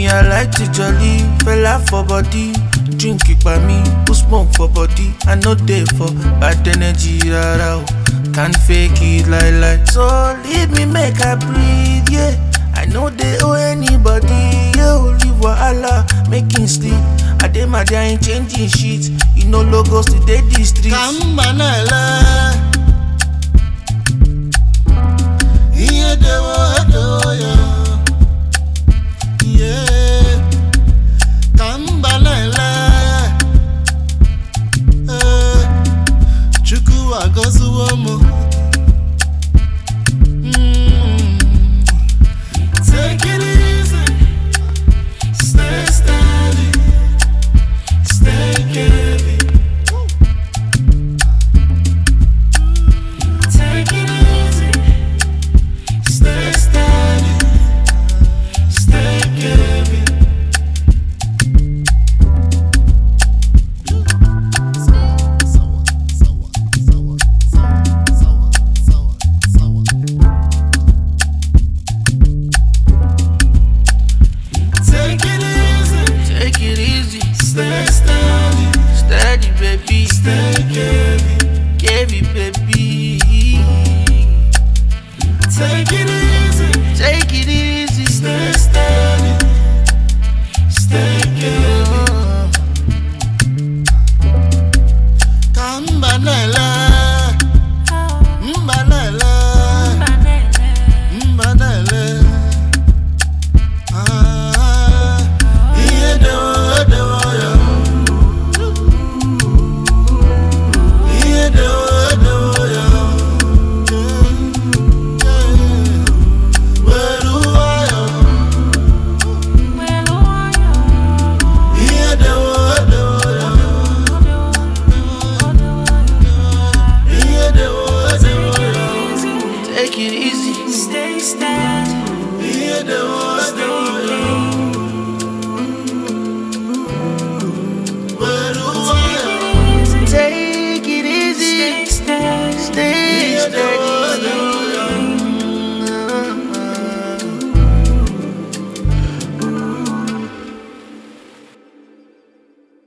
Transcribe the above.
I like to jolly, fella for body. Drink it by me, who smoke for body. I know they for bad energy, rara. Can't fake it like. So leave me make I breathe, yeah. I know they owe anybody, yeah. Leave wahala, making sleep. I dey my day, I ain't changing shit. You know logos today, these streets. Kambanala.